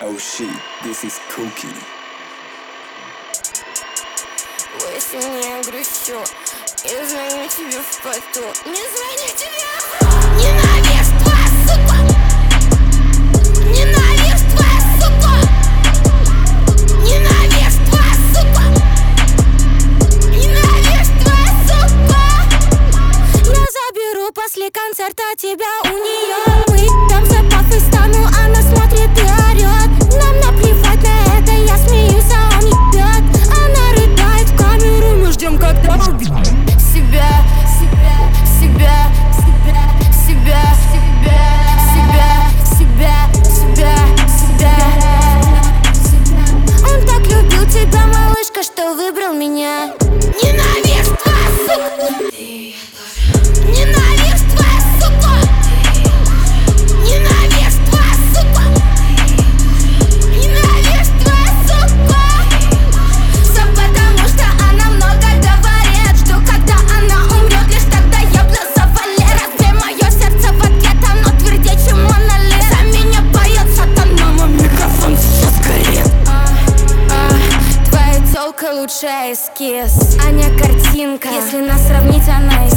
Oh shit, this is Cookie. Если не грущу, я звоню тебе в поту. Не звоню тебе! Ненавижу твоя сука! Ненавижу твоя сука! Ненавижу твоя сука! Ненавижу твоя сука! Я заберу после концерта тебя у нее. Мы там за по-фейстайму, она смотрит и орет. Нам наплевать на это, я смеюсь, а он ебет. Она рыдает в камеру, мы ждем, когда убьет себя, себя, себя, себя, себя, себя, себя, себя, себя. Он так любил тебя, малышка, что выбрал меня. Ненавижу твоя сука! Ненавижу твоя сука! Ненавижу твоя сука! Ненавижу твоя сука! Все потому, что она много говорит. Жду, когда она умрет, лишь тогда я блюзовали. Разбей мое сердце в ответ, оно твердее, чем монолит. За меня поет сатана, мой микрофон сейчас горит. Твоя тёлка лучшая эскиз, а не картинка. Если нас сравнить, она